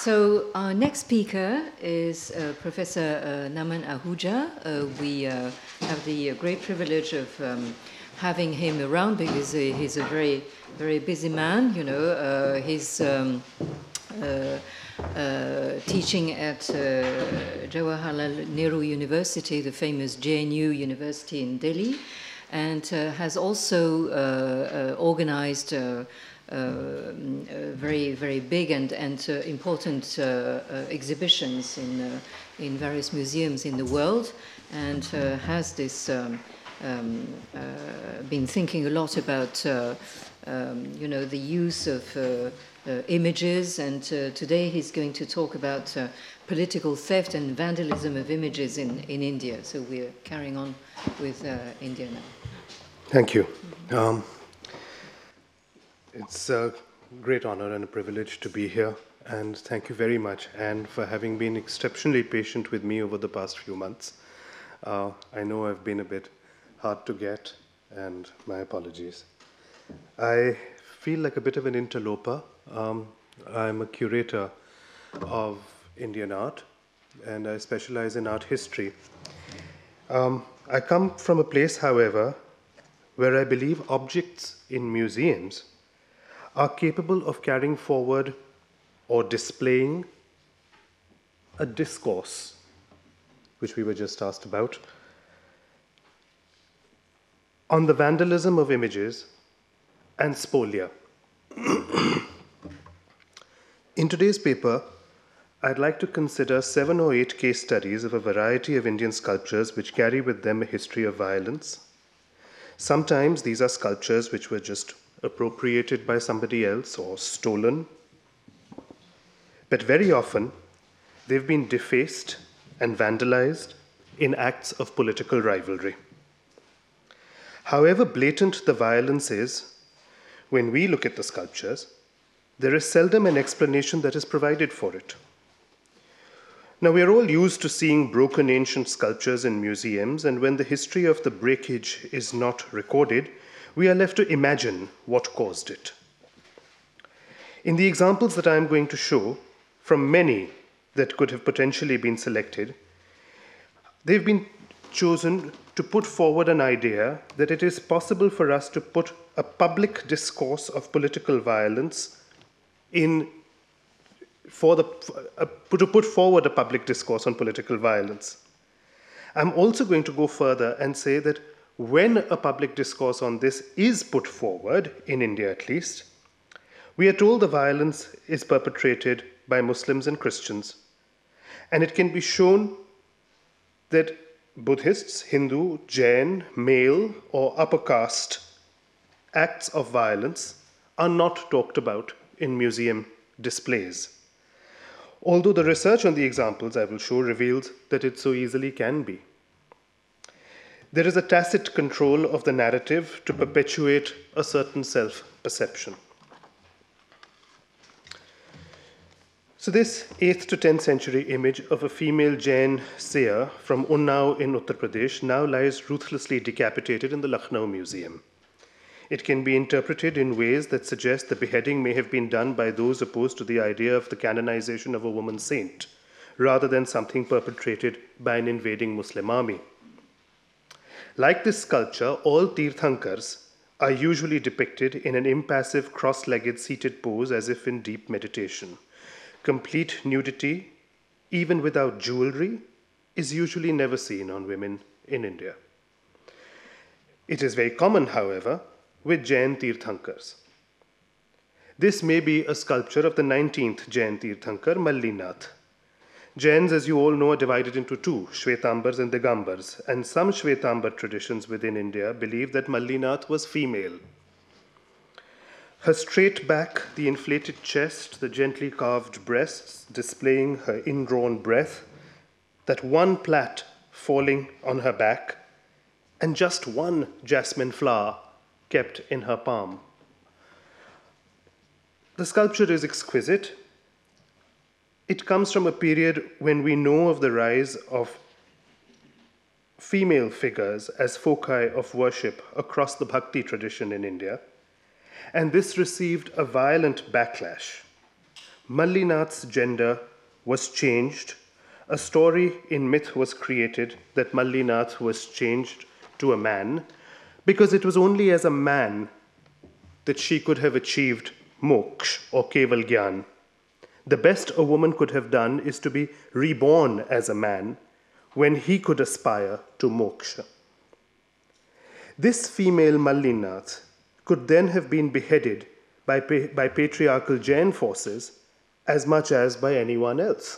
So our next speaker is Professor Naman Ahuja. We have the great privilege of having him around because he's a very, very busy man. You know, he's teaching at Jawaharlal Nehru University, the famous JNU University in Delhi, and has also organized very, very big and important exhibitions in various museums in the world, and has this been thinking a lot about you know, the use of images, and today he's going to talk about political theft and vandalism of images in India. So we're carrying on with India now. Thank you. It's a great honor and a privilege to be here, and thank you very much, Anne, for having been exceptionally patient with me over the past few months. I know I've been a bit hard to get, and my apologies. I feel like a bit of an interloper. I'm a curator of Indian art, and I specialize in art history. I come from a place, however, where I believe objects in museums are capable of carrying forward or displaying a discourse, which we were just asked about, on the vandalism of images and spolia. In today's paper, I'd like to consider 7 or 8 case studies of a variety of Indian sculptures which carry with them a history of violence. Sometimes these are sculptures which were just appropriated by somebody else or stolen. But very often, they've been defaced and vandalized in acts of political rivalry. However blatant the violence is, when we look at the sculptures, there is seldom an explanation that is provided for it. Now, we are all used to seeing broken ancient sculptures in museums, and when the history of the breakage is not recorded, we are left to imagine what caused it. In the examples that I am going to show, from many that could have potentially been selected, they've been chosen to put forward an idea that it is possible for us to put a public discourse of political violence to put forward a public discourse on political violence. I'm also going to go further and say that when a public discourse on this is put forward, in India at least, we are told the violence is perpetrated by Muslims and Christians. And it can be shown that Buddhists, Hindu, Jain, male, or upper caste acts of violence are not talked about in museum displays. Although the research on the examples I will show reveals that it so easily can be. There is a tacit control of the narrative to perpetuate a certain self-perception. So this 8th to 10th century image of a female Jain seer from Unnao in Uttar Pradesh now lies ruthlessly decapitated in the Lucknow Museum. It can be interpreted in ways that suggest the beheading may have been done by those opposed to the idea of the canonization of a woman saint, rather than something perpetrated by an invading Muslim army. Like this sculpture, all Tirthankars are usually depicted in an impassive, cross-legged seated pose as if in deep meditation. Complete nudity, even without jewelry, is usually never seen on women in India. It is very common, however, with Jain Tirthankars. This may be a sculpture of the 19th Jain Tirthankar, Mallinath. Jains, as you all know, are divided into 2, Shvetambars and Digambars, and some Shvetambar traditions within India believe that Mallinath was female. Her straight back, the inflated chest, the gently carved breasts displaying her indrawn breath, that one plait falling on her back, and just one jasmine flower kept in her palm. The sculpture is exquisite. It comes from a period when we know of the rise of female figures as foci of worship across the Bhakti tradition in India, and this received a violent backlash Mallinath's gender was changed. A story in myth was created that Mallinath was changed to a man because it was only as a man that she could have achieved moksha or keval gyan. The best a woman could have done is to be reborn as a man when he could aspire to moksha. This female Mallinath could then have been beheaded by patriarchal Jain forces as much as by anyone else.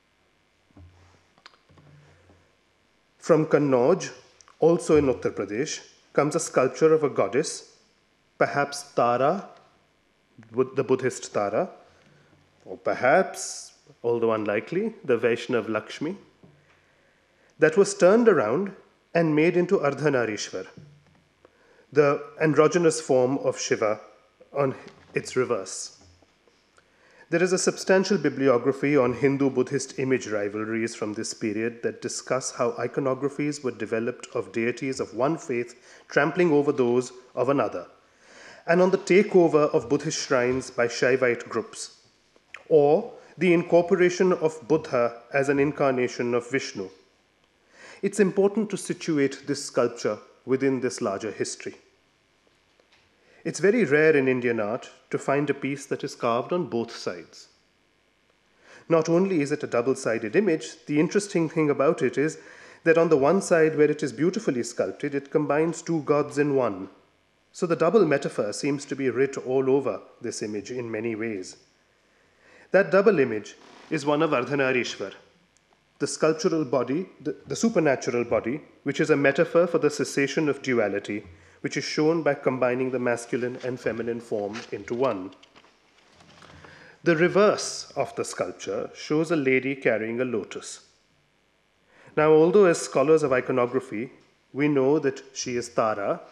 From Kannauj, also in Uttar Pradesh, comes a sculpture of a goddess, perhaps Tara, the Buddhist Tara, or perhaps, although unlikely, the Vaishnav Lakshmi, that was turned around and made into Ardhanarishwar, the androgynous form of Shiva on its reverse. There is a substantial bibliography on Hindu-Buddhist image rivalries from this period that discuss how iconographies were developed of deities of one faith trampling over those of another, and on the takeover of Buddhist shrines by Shaivite groups, or the incorporation of Buddha as an incarnation of Vishnu. It's important to situate this sculpture within this larger history. It's very rare in Indian art to find a piece that is carved on both sides. Not only is it a double-sided image, the interesting thing about it is that on the one side where it is beautifully sculpted, it combines two gods in one. So the double metaphor seems to be writ all over this image in many ways. That double image is one of Ardhanarishwar, the sculptural body, the supernatural body, which is a metaphor for the cessation of duality, which is shown by combining the masculine and feminine form into one. The reverse of the sculpture shows a lady carrying a lotus. Now, although as scholars of iconography, we know that she is Tara,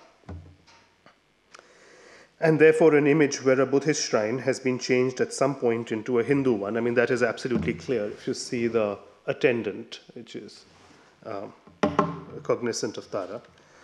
and therefore an image where a Buddhist shrine has been changed at some point into a Hindu one. I mean, that is absolutely clear if you see the attendant, which is cognizant of Tara.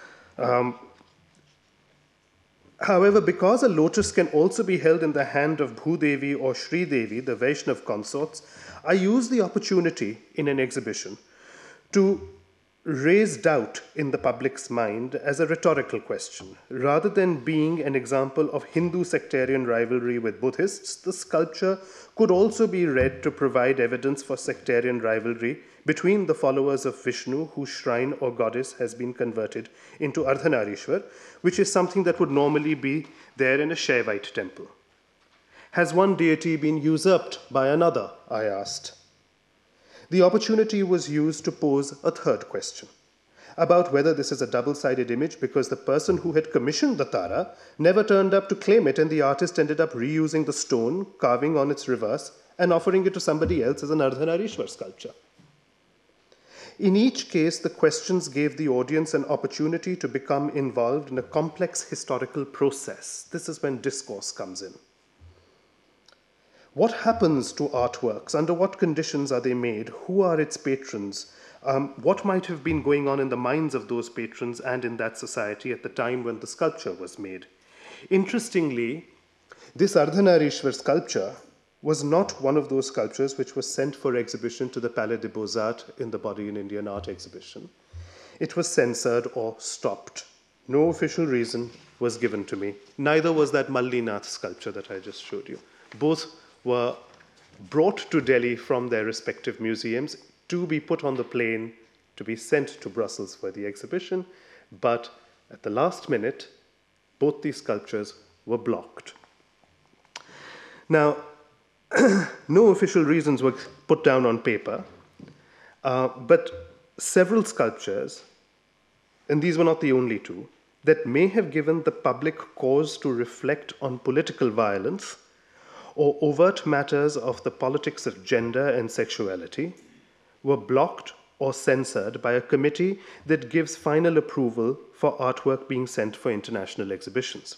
However, because a lotus can also be held in the hand of Bhudevi or Sri Devi, the Vaishnav consorts, I use the opportunity in an exhibition to raise doubt in the public's mind as a rhetorical question. Rather than being an example of Hindu sectarian rivalry with Buddhists, the sculpture could also be read to provide evidence for sectarian rivalry between the followers of Vishnu whose shrine or goddess has been converted into Ardhanarishwar, which is something that would normally be there in a Shaivite temple. Has one deity been usurped by another? I asked. The opportunity was used to pose a third question about whether this is a double-sided image because the person who had commissioned the Tara never turned up to claim it and the artist ended up reusing the stone, carving on its reverse, and offering it to somebody else as an Ardhanarishwar sculpture. In each case, the questions gave the audience an opportunity to become involved in a complex historical process. This is when discourse comes in. What happens to artworks? Under what conditions are they made? Who are its patrons? What might have been going on in the minds of those patrons and in that society at the time when the sculpture was made? Interestingly, this Ardhanarishwar sculpture was not one of those sculptures which was sent for exhibition to the Palais des Beaux-Arts in the Body in Indian Art exhibition. It was censored or stopped. No official reason was given to me. Neither was that Mallinath sculpture that I just showed you. Both were brought to Delhi from their respective museums to be put on the plane, to be sent to Brussels for the exhibition, but at the last minute, both these sculptures were blocked. Now, no official reasons were put down on paper, but several sculptures, and these were not the only two, that may have given the public cause to reflect on political violence or overt matters of the politics of gender and sexuality, were blocked or censored by a committee that gives final approval for artwork being sent for international exhibitions.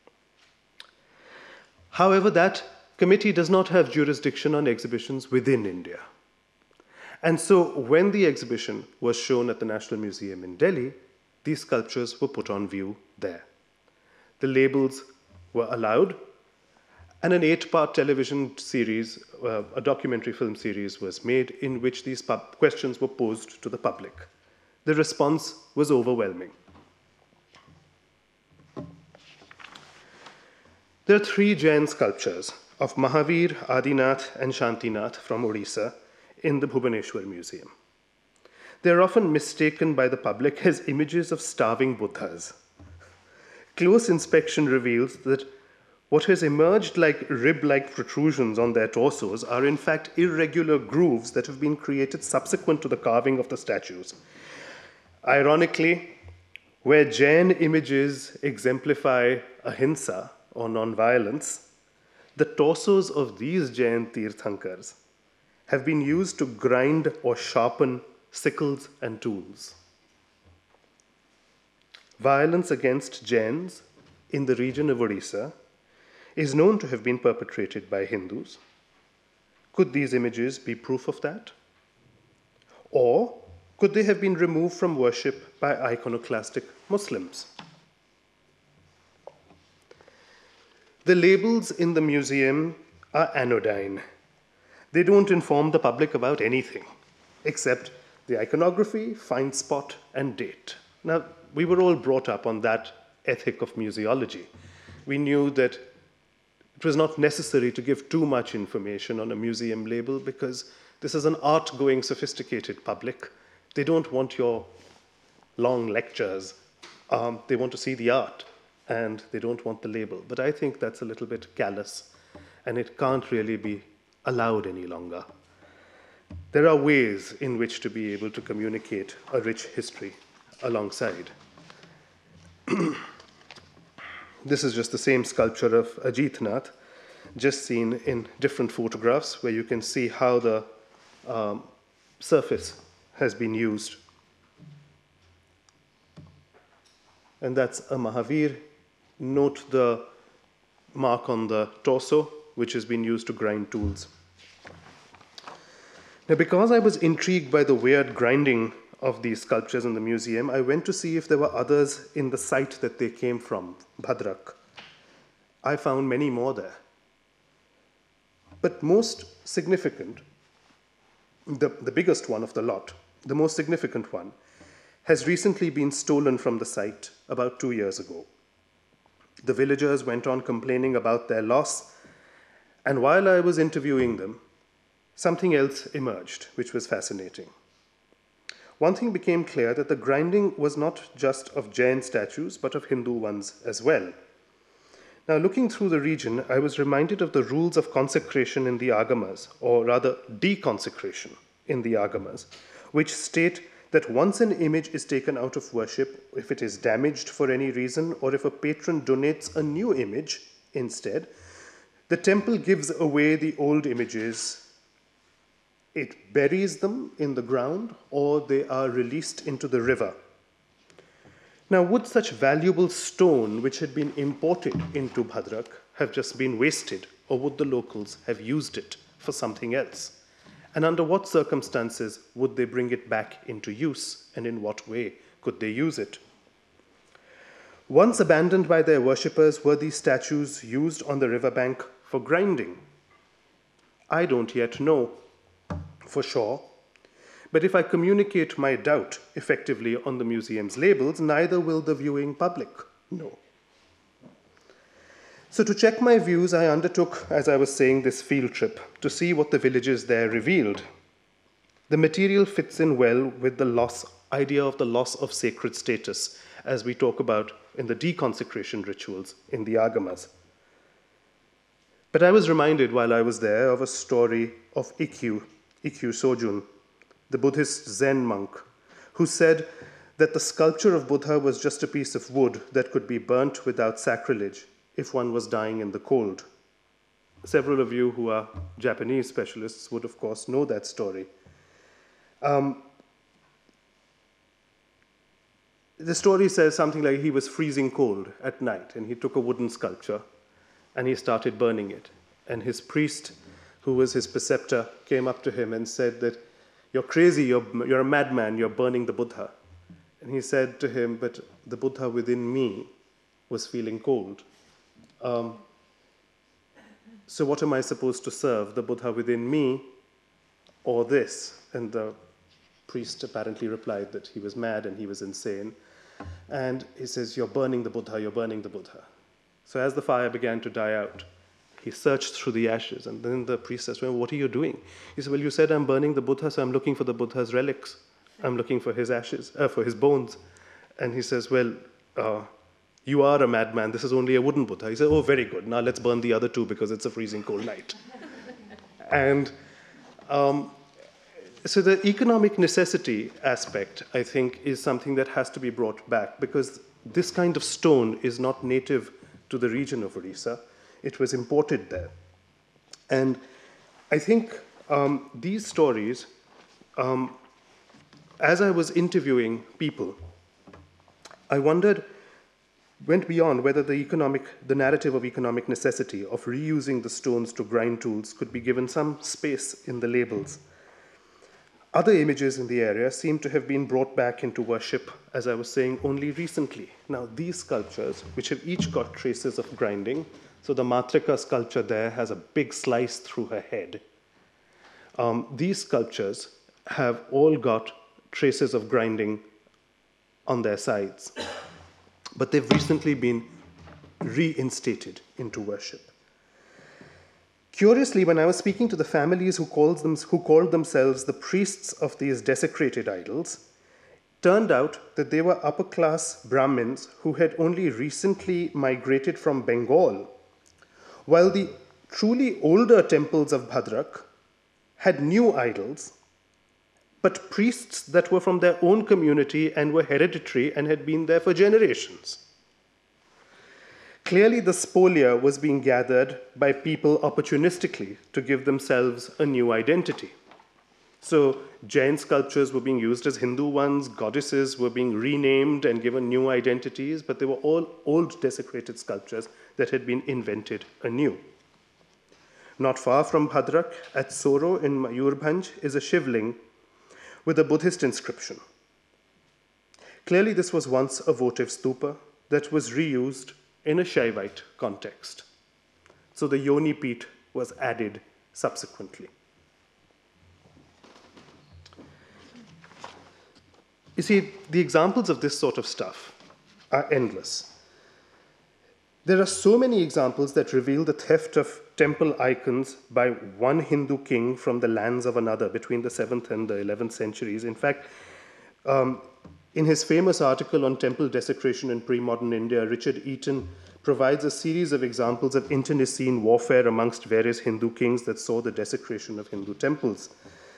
However, that committee does not have jurisdiction on exhibitions within India. And so when the exhibition was shown at the National Museum in Delhi, these sculptures were put on view there. The labels were allowed, And an 8-part television series, a documentary film series, was made in which these questions were posed to the public. The response was overwhelming. There are 3 Jain sculptures of Mahavir, Adinath, and Shantinath from Odisha in the Bhubaneswar Museum. They are often mistaken by the public as images of starving Buddhas. Close inspection reveals that what has emerged like rib-like protrusions on their torsos are in fact irregular grooves that have been created subsequent to the carving of the statues. Ironically, where Jain images exemplify ahimsa or non-violence, the torsos of these Jain Tirthankars have been used to grind or sharpen sickles and tools. Violence against Jains in the region of Odisha is known to have been perpetrated by Hindus. Could these images be proof of that? Or could they have been removed from worship by iconoclastic Muslims? The labels in the museum are anodyne. They don't inform the public about anything, except the iconography, find spot, and date. Now, we were all brought up on that ethic of museology. We knew that it was not necessary to give too much information on a museum label because this is an art-going, sophisticated public. They don't want your long lectures. They want to see the art, and they don't want the label. But I think that's a little bit callous, and it can't really be allowed any longer. There are ways in which to be able to communicate a rich history alongside. This is just the same sculpture of Ajit Nath, just seen in different photographs, where you can see how the surface has been used. And that's a Mahavir. Note the mark on the torso, which has been used to grind tools. Now, because I was intrigued by the weird grinding of these sculptures in the museum, I went to see if there were others in the site that they came from, Bhadrak. I found many more there. But most significant, the biggest one of the lot, the most significant one, has recently been stolen from the site about 2 years ago. The villagers went on complaining about their loss, and while I was interviewing them, something else emerged, which was fascinating. One thing became clear, that the grinding was not just of Jain statues, but of Hindu ones as well. Now, looking through the region, I was reminded of the rules of consecration in the Agamas, or rather deconsecration in the Agamas, which state that once an image is taken out of worship, if it is damaged for any reason, or if a patron donates a new image instead, the temple gives away the old images. It buries them in the ground, or they are released into the river. Now, would such valuable stone, which had been imported into Bhadrak, have just been wasted, or would the locals have used it for something else? And under what circumstances would they bring it back into use, and in what way could they use it? Once abandoned by their worshippers, were these statues used on the riverbank for grinding? I don't yet know for sure, but if I communicate my doubt effectively on the museum's labels, neither will the viewing public know. So to check my views, I undertook, as I was saying, this field trip to see what the villages there revealed. The material fits in well with the idea of the loss of sacred status, as we talk about in the deconsecration rituals in the Agamas. But I was reminded while I was there of a story of Ikkyu Sojun, the Buddhist Zen monk, who said that the sculpture of Buddha was just a piece of wood that could be burnt without sacrilege if one was dying in the cold. Several of you who are Japanese specialists would, of course, know that story. The story says something like he was freezing cold at night, and he took a wooden sculpture, and he started burning it. And his priest, who was his preceptor, came up to him and said that, "You're crazy, you're a madman, you're burning the Buddha." And he said to him, "But the Buddha within me was feeling cold." so what am I supposed to serve, the Buddha within me or this? And the priest apparently replied that he was mad and he was insane. And he says, you're burning the Buddha, you're burning the Buddha. So as the fire began to die out, he searched through the ashes. And then the priest says, well, what are you doing? He said, well, you said I'm burning the Buddha, so I'm looking for the Buddha's relics. I'm looking for his ashes, for his bones. And he says, well, you are a madman. This is only a wooden Buddha. He said, oh, very good. Now let's burn the other two because it's a freezing cold night. And so the economic necessity aspect, I think, is something that has to be brought back because this kind of stone is not native to the region of Orissa. It was imported there. And I think these stories, as I was interviewing people, I went beyond whether the narrative of economic necessity of reusing the stones to grind tools could be given some space in the labels. Other images in the area seem to have been brought back into worship, as I was saying, only recently. Now, these sculptures, which have each got traces of grinding, so the Matrika sculpture there has a big slice through her head. These sculptures have all got traces of grinding on their sides, but they've recently been reinstated into worship. Curiously, when I was speaking to the families who called themselves the priests of these desecrated idols, turned out that they were upper-class Brahmins who had only recently migrated from Bengal, while the truly older temples of Bhadrak had new idols, but priests that were from their own community and were hereditary and had been there for generations. Clearly, the spolia was being gathered by people opportunistically to give themselves a new identity. So Jain sculptures were being used as Hindu ones, goddesses were being renamed and given new identities, but they were all old desecrated sculptures that had been invented anew. Not far from Bhadrak, at Soro in Mayurbhanj, is a shivling with a Buddhist inscription. Clearly, this was once a votive stupa that was reused in a Shaivite context. So the Yoni Peeth was added subsequently. You see, the examples of this sort of stuff are endless. There are so many examples that reveal the theft of temple icons by one Hindu king from the lands of another between the 7th and the 11th centuries. In fact, in his famous article on temple desecration in pre-modern India, Richard Eaton provides a series of examples of internecine warfare amongst various Hindu kings that saw the desecration of Hindu temples.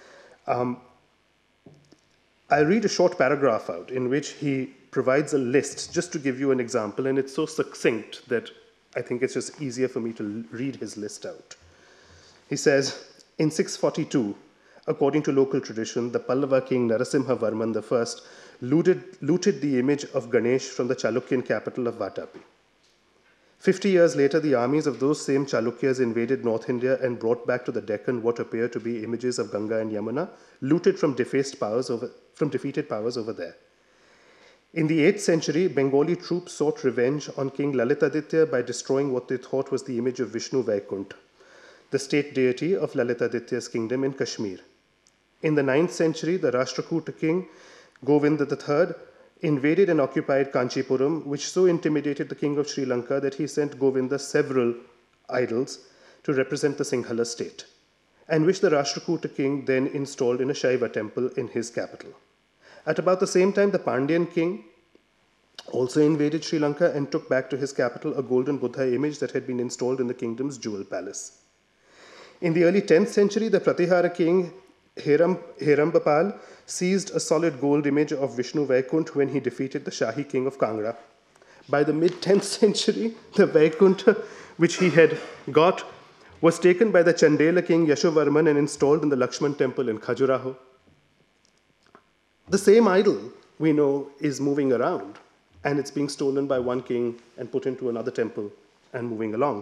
I'll read a short paragraph out in which he provides a list, just to give you an example, and it's so succinct that I think it's just easier for me to read his list out. He says, in 642, according to local tradition, the Pallava king Narasimha Varman I looted the image of Ganesh from the Chalukyan capital of Vatapi. 50 years later, the armies of those same Chalukyas invaded North India and brought back to the Deccan what appear to be images of Ganga and Yamuna, looted from defeated powers over there. In the 8th century, Bengali troops sought revenge on King Lalitaditya by destroying what they thought was the image of Vishnu Vaikuntha, the state deity of Lalitaditya's kingdom in Kashmir. In the 9th century, the Rashtrakuta king, Govinda III, invaded and occupied Kanchipuram, which so intimidated the king of Sri Lanka that he sent Govinda several idols to represent the Sinhala state, and which the Rashtrakuta king then installed in a Shaiva temple in his capital. At about the same time, the Pandyan king also invaded Sri Lanka and took back to his capital a golden Buddha image that had been installed in the kingdom's jewel palace. In the early 10th century, the Pratihara king Herambapal seized a solid gold image of Vishnu Vaikuntha when he defeated the Shahi king of Kangra. By the mid-10th century, the Vaikuntha, which he had got, was taken by the Chandela king Yashovarman and installed in the Lakshman temple in Khajuraho. The same idol, we know, is moving around, and it's being stolen by one king and put into another temple and moving along.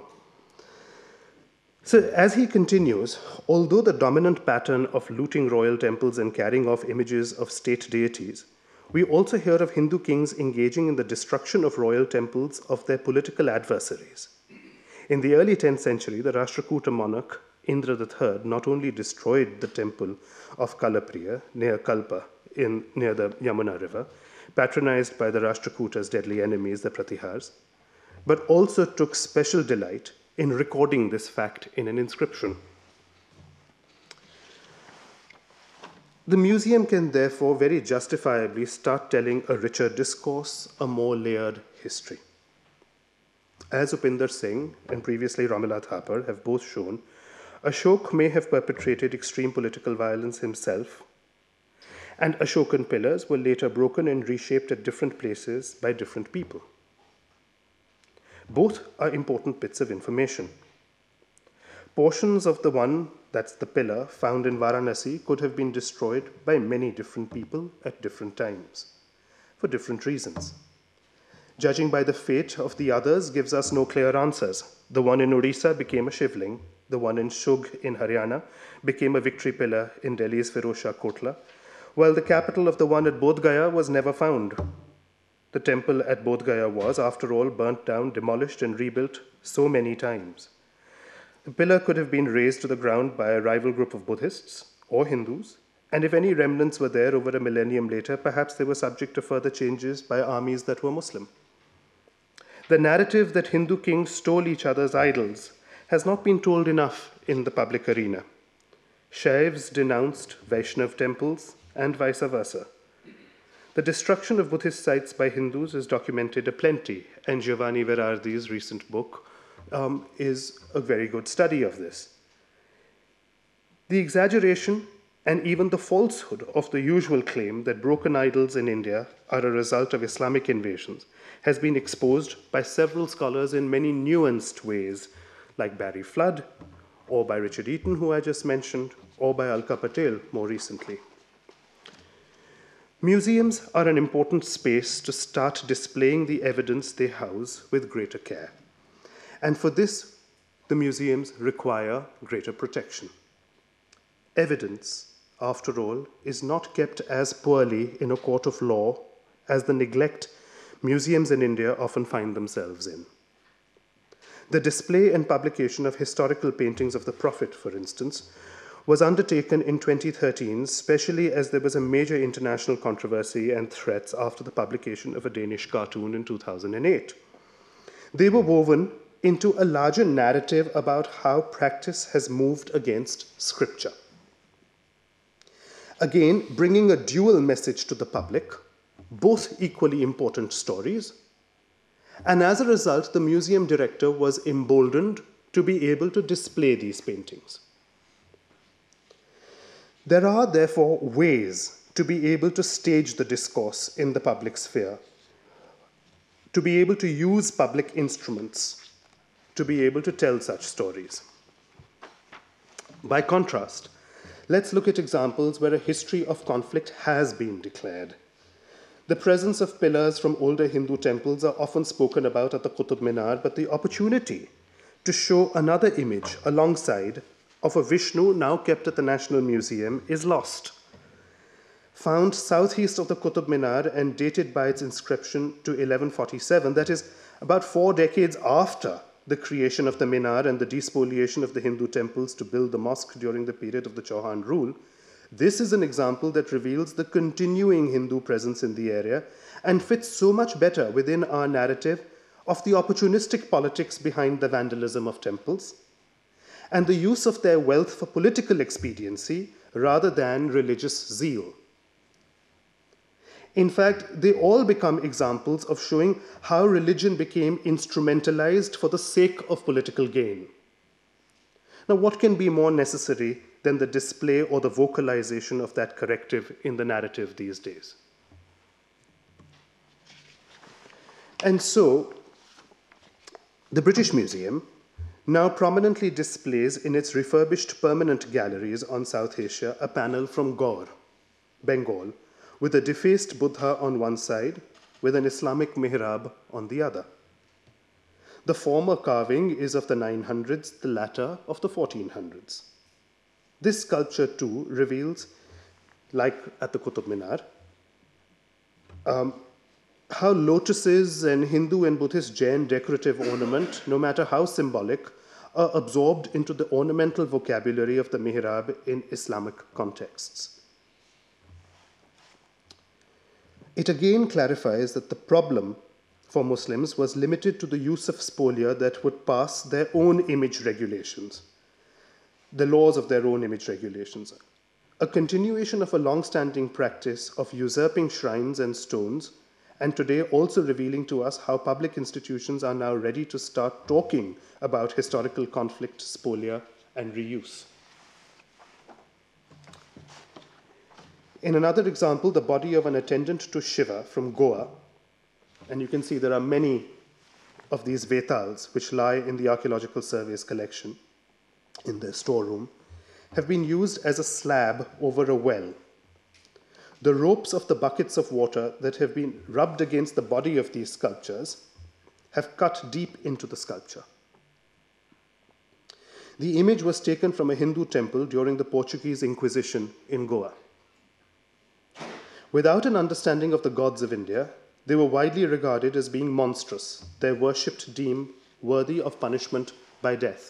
So as he continues, although the dominant pattern of looting royal temples and carrying off images of state deities, we also hear of Hindu kings engaging in the destruction of royal temples of their political adversaries. In the early 10th century, the Rashtrakuta monarch Indra III not only destroyed the temple of Kalapriya near Kalpa near the Yamuna river, patronized by the Rashtrakutas' deadly enemies, the Pratihars, but also took special delight in recording this fact in an inscription. The museum can therefore very justifiably start telling a richer discourse, a more layered history. As Upinder Singh and previously Ramila Thapar have both shown, Ashok may have perpetrated extreme political violence himself, and Ashokan pillars were later broken and reshaped at different places by different people. Both are important bits of information. Portions of the one, that's the pillar, found in Varanasi could have been destroyed by many different people at different times, for different reasons. Judging by the fate of the others gives us no clear answers. The one in Odisha became a Shivling, the one in Shug in Haryana became a victory pillar in Delhi's Firoz Shah Kotla, while the capital of the one at Bodh Gaya was never found. The temple at Bodh Gaya was, after all, burnt down, demolished, and rebuilt so many times. The pillar could have been razed to the ground by a rival group of Buddhists or Hindus, and if any remnants were there over a millennium later, perhaps they were subject to further changes by armies that were Muslim. The narrative that Hindu kings stole each other's idols has not been told enough in the public arena. Shaivs denounced Vaishnav temples and vice versa. The destruction of Buddhist sites by Hindus is documented aplenty, and Giovanni Verardi's recent book is a very good study of this. The exaggeration and even the falsehood of the usual claim that broken idols in India are a result of Islamic invasions has been exposed by several scholars in many nuanced ways, like Barry Flood, or by Richard Eaton, who I just mentioned, or by Alka Patel more recently. Museums are an important space to start displaying the evidence they house with greater care. And for this, the museums require greater protection. Evidence, after all, is not kept as poorly in a court of law as the neglect museums in India often find themselves in. The display and publication of historical paintings of the Prophet, for instance, was undertaken in 2013, especially as there was a major international controversy and threats after the publication of a Danish cartoon in 2008. They were woven into a larger narrative about how practice has moved against scripture. Again, bringing a dual message to the public, both equally important stories, and as a result, the museum director was emboldened to be able to display these paintings. There are, therefore, ways to be able to stage the discourse in the public sphere, to be able to use public instruments, to be able to tell such stories. By contrast, let's look at examples where a history of conflict has been declared. The presence of pillars from older Hindu temples are often spoken about at the Qutub Minar, but the opportunity to show another image alongside of a Vishnu now kept at the National Museum is lost. Found southeast of the Qutub Minar and dated by its inscription to 1147, that is, about 4 decades after the creation of the Minar and the despoliation of the Hindu temples to build the mosque during the period of the Chauhan rule, this is an example that reveals the continuing Hindu presence in the area and fits so much better within our narrative of the opportunistic politics behind the vandalism of temples and the use of their wealth for political expediency rather than religious zeal. In fact, they all become examples of showing how religion became instrumentalized for the sake of political gain. Now, what can be more necessary than the display or the vocalization of that corrective in the narrative these days? And so, the British Museum now prominently displays in its refurbished permanent galleries on South Asia a panel from Gaur, Bengal, with a defaced Buddha on one side, with an Islamic mihrab on the other. The former carving is of the 900s, the latter of the 1400s. This sculpture, too, reveals, like at the Qutub Minar, how lotuses and Hindu and Buddhist Jain decorative ornament, no matter how symbolic, are absorbed into the ornamental vocabulary of the mihrab in Islamic contexts. It again clarifies that the problem for Muslims was limited to the use of spolia that would pass their own image regulations, the laws of their own image regulations, a continuation of a long-standing practice of usurping shrines and stones, and today also revealing to us how public institutions are now ready to start talking about historical conflict, spolia, and reuse. In another example, the body of an attendant to Shiva from Goa, and you can see there are many of these vetals which lie in the Archaeological Survey's collection in their storeroom, have been used as a slab over a well. The ropes of the buckets of water that have been rubbed against the body of these sculptures have cut deep into the sculpture. The image was taken from a Hindu temple during the Portuguese Inquisition in Goa. Without an understanding of the gods of India, they were widely regarded as being monstrous, their worshipped deemed worthy of punishment by death.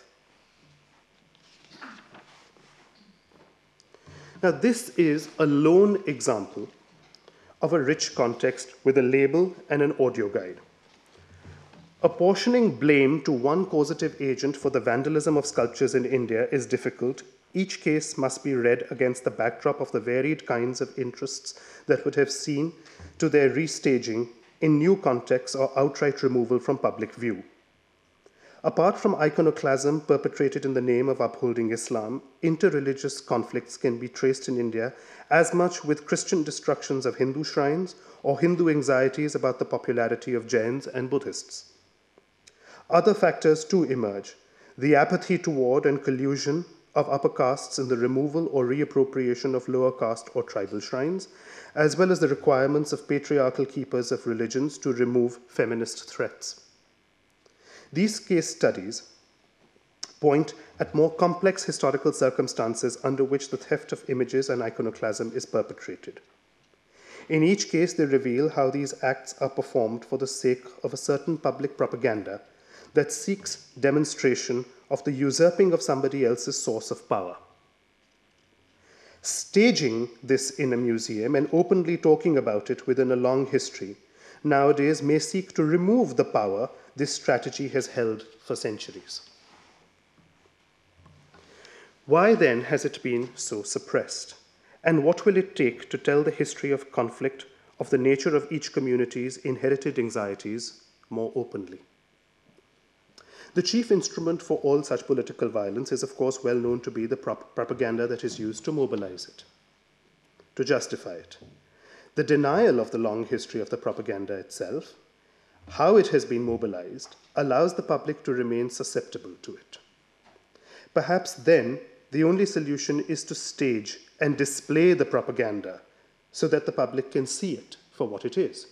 Now, this is a lone example of a rich context with a label and an audio guide. Apportioning blame to one causative agent for the vandalism of sculptures in India is difficult. Each case must be read against the backdrop of the varied kinds of interests that would have seen to their restaging in new contexts or outright removal from public view. Apart from iconoclasm perpetrated in the name of upholding Islam, interreligious conflicts can be traced in India as much with Christian destructions of Hindu shrines or Hindu anxieties about the popularity of Jains and Buddhists. Other factors too emerge: the apathy toward and collusion of upper castes in the removal or reappropriation of lower caste or tribal shrines, as well as the requirements of patriarchal keepers of religions to remove feminist threats. These case studies point at more complex historical circumstances under which the theft of images and iconoclasm is perpetrated. In each case, they reveal how these acts are performed for the sake of a certain public propaganda that seeks demonstration of the usurping of somebody else's source of power. Staging this in a museum and openly talking about it within a long history nowadays may seek to remove the power this strategy has held for centuries. Why then has it been so suppressed? And what will it take to tell the history of conflict, of the nature of each community's inherited anxieties more openly? The chief instrument for all such political violence is, of course, well known to be the propaganda that is used to mobilize it, to justify it. The denial of the long history of the propaganda itself, how it has been mobilized, allows the public to remain susceptible to it. Perhaps then, the only solution is to stage and display the propaganda so that the public can see it for what it is.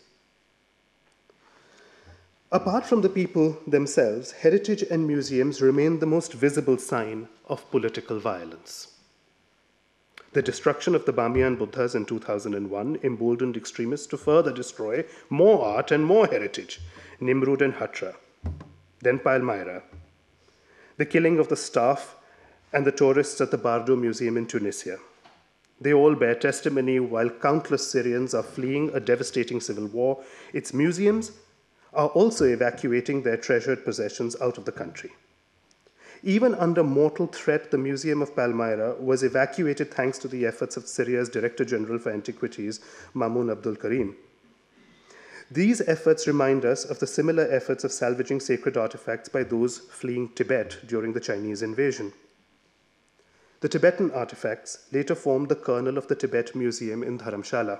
Apart from the people themselves, heritage and museums remain the most visible sign of political violence. The destruction of the Bamiyan Buddhas in 2001 emboldened extremists to further destroy more art and more heritage, Nimrud and Hatra, then Palmyra, the killing of the staff and the tourists at the Bardo Museum in Tunisia. They all bear testimony while countless Syrians are fleeing a devastating civil war. Its museums are also evacuating their treasured possessions out of the country. Even under mortal threat, the Museum of Palmyra was evacuated thanks to the efforts of Syria's Director General for Antiquities, Mamoun Abdul Karim. These efforts remind us of the similar efforts of salvaging sacred artifacts by those fleeing Tibet during the Chinese invasion. The Tibetan artifacts later formed the kernel of the Tibet Museum in Dharamshala.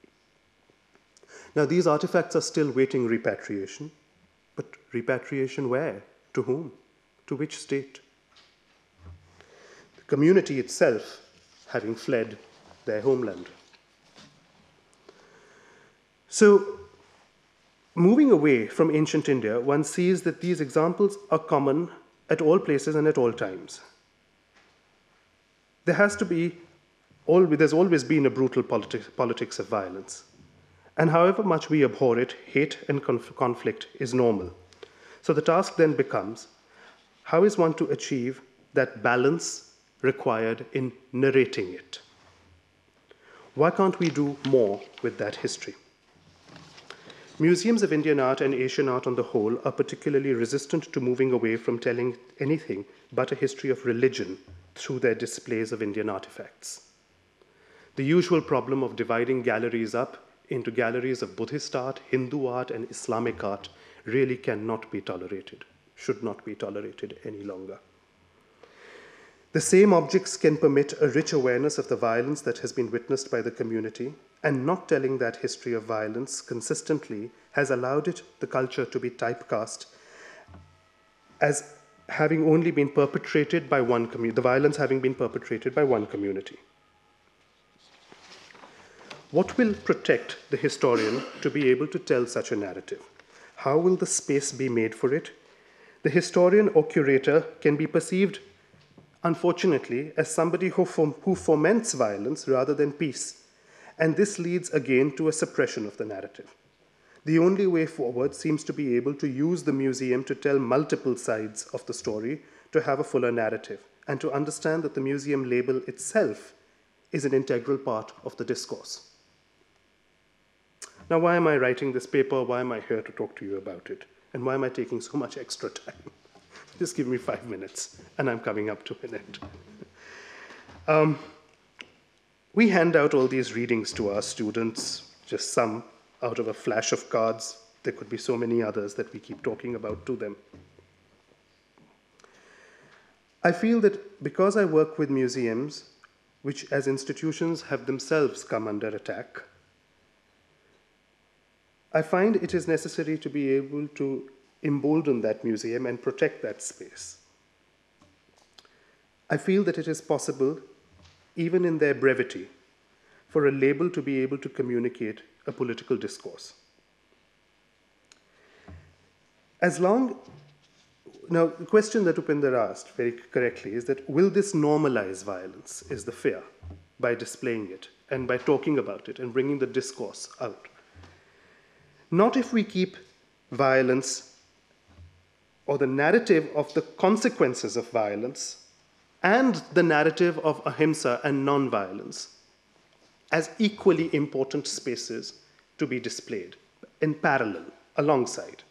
Now, these artifacts are still waiting repatriation, but repatriation where? To whom? To which state? The community itself having fled their homeland. So, moving away from ancient India, one sees that these examples are common at all places and at all times. There's always been a brutal politics of violence. And however much we abhor it, hate and conflict is normal. So the task then becomes, how is one to achieve that balance required in narrating it? Why can't we do more with that history? Museums of Indian art and Asian art on the whole are particularly resistant to moving away from telling anything but a history of religion through their displays of Indian artifacts. The usual problem of dividing galleries up into galleries of Buddhist art, Hindu art, and Islamic art really cannot be tolerated, should not be tolerated any longer. The same objects can permit a rich awareness of the violence that has been witnessed by the community, and not telling that history of violence consistently has allowed the culture to be typecast as having only been perpetrated by one community, the violence having been perpetrated by one community. What will protect the historian to be able to tell such a narrative? How will the space be made for it? The historian or curator can be perceived, unfortunately, as somebody who foments violence rather than peace. And this leads again to a suppression of the narrative. The only way forward seems to be able to use the museum to tell multiple sides of the story, to have a fuller narrative, and to understand that the museum label itself is an integral part of the discourse. Now, why am I writing this paper? Why am I here to talk to you about it? And why am I taking so much extra time? Just give me 5 minutes, and I'm coming up to an end. We hand out all these readings to our students, just some out of a flash of cards. There could be so many others that we keep talking about to them. I feel that because I work with museums, which as institutions have themselves come under attack, I find it is necessary to be able to embolden that museum and protect that space. I feel that it is possible, even in their brevity, for a label to be able to communicate a political discourse. Now, the question that Upinder asked very correctly is that, will this normalize violence, is the fear, by displaying it and by talking about it and bringing the discourse out. Not if we keep violence or the narrative of the consequences of violence and the narrative of ahimsa and non-violence as equally important spaces to be displayed in parallel, alongside.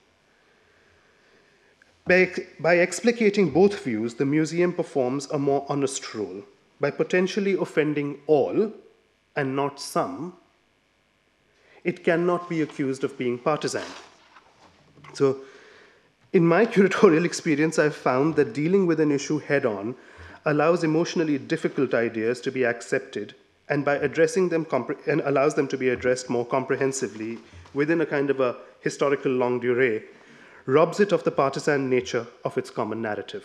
By explicating both views, the museum performs a more honest role. By potentially offending all and not some, it cannot be accused of being partisan. So, in my curatorial experience, I've found that dealing with an issue head-on allows emotionally difficult ideas to be accepted, and by addressing them and allows them to be addressed more comprehensively within a kind of a historical longue durée, robs it of the partisan nature of its common narrative.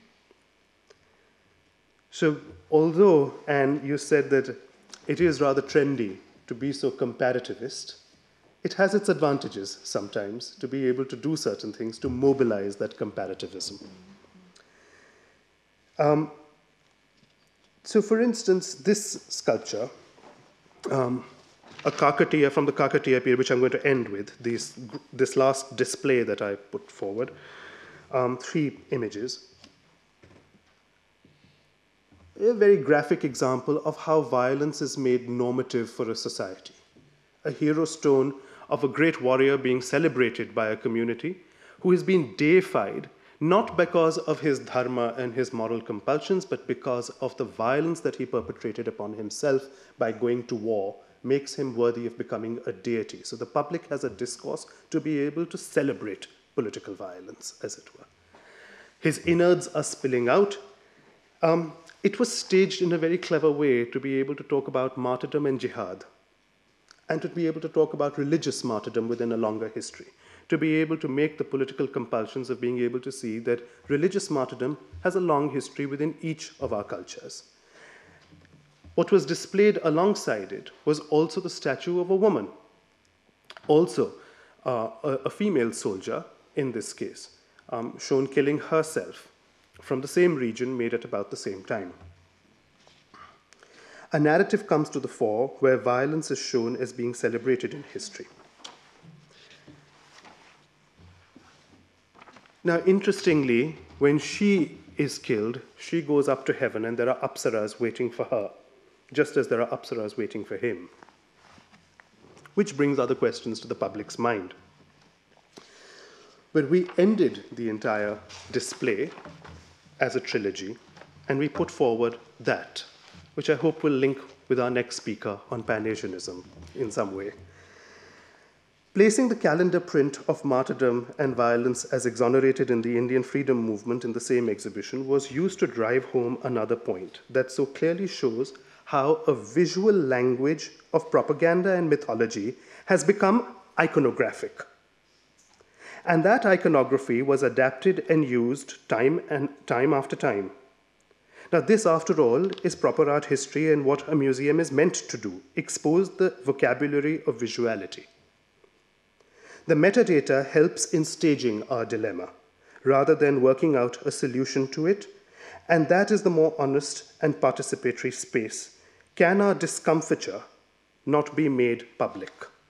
So, although, Anne, you said that it is rather trendy to be so comparativist, it has its advantages sometimes to be able to do certain things to mobilize that comparativism. So, for instance, this sculpture, a Kakatiya from the Kakatiya period, which I'm going to end with, this last display that I put forward, 3 images. A very graphic example of how violence is made normative for a society. A hero stone of a great warrior being celebrated by a community who has been deified not because of his dharma and his moral compulsions, but because of the violence that he perpetrated upon himself by going to war, makes him worthy of becoming a deity. So the public has a discourse to be able to celebrate political violence, as it were. His innards are spilling out. It was staged in a very clever way to be able to talk about martyrdom and jihad, and to be able to talk about religious martyrdom within a longer history, to be able to make the political compulsions of being able to see that religious martyrdom has a long history within each of our cultures. What was displayed alongside it was also the statue of a woman, also a female soldier in this case, shown killing herself from the same region made at about the same time. a narrative comes to the fore where violence is shown as being celebrated in history. Now, interestingly, when she is killed, she goes up to heaven and there are apsaras waiting for her, just as there are apsaras waiting for him. Which brings other questions to the public's mind. But we ended the entire display as a trilogy, and we put forward that, which I hope will link with our next speaker on Pan-Asianism in some way. Placing the calendar print of martyrdom and violence as exonerated in the Indian freedom movement in the same exhibition was used to drive home another point that so clearly shows how a visual language of propaganda and mythology has become iconographic. And that iconography was adapted and used time after time. Now, this, after all, is proper art history and what a museum is meant to do, expose the vocabulary of visuality. The metadata helps in staging our dilemma, rather than working out a solution to it, and that is the more honest and participatory space. Can our discomfiture not be made public?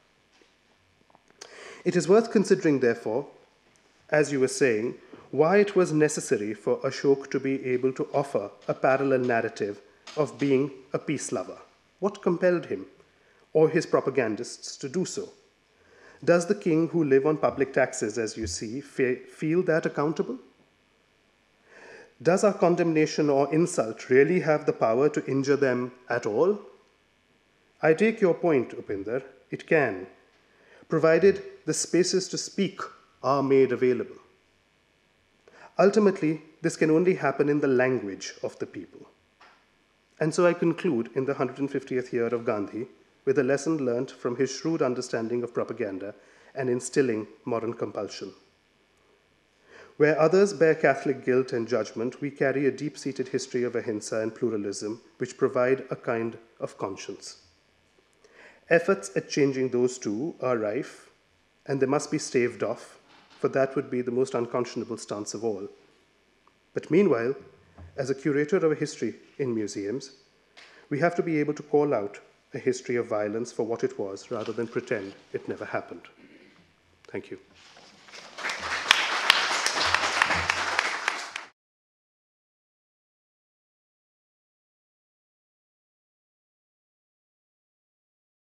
It is worth considering, therefore, as you were saying, why it was necessary for Ashok to be able to offer a parallel narrative of being a peace lover. What compelled him, or his propagandists, to do so? Does the king who live on public taxes, as you see, feel that accountable? Does our condemnation or insult really have the power to injure them at all? I take your point, Upinder. It can, provided the spaces to speak are made available. Ultimately, this can only happen in the language of the people. And so I conclude in the 150th year of Gandhi with a lesson learnt from his shrewd understanding of propaganda and instilling moral compulsion. Where others bear Catholic guilt and judgment, we carry a deep-seated history of ahimsa and pluralism, which provide a kind of conscience. Efforts at changing those two are rife, and they must be staved off, for that would be the most unconscionable stance of all. But meanwhile, as a curator of a history in museums, we have to be able to call out a history of violence for what it was, rather than pretend it never happened. Thank you.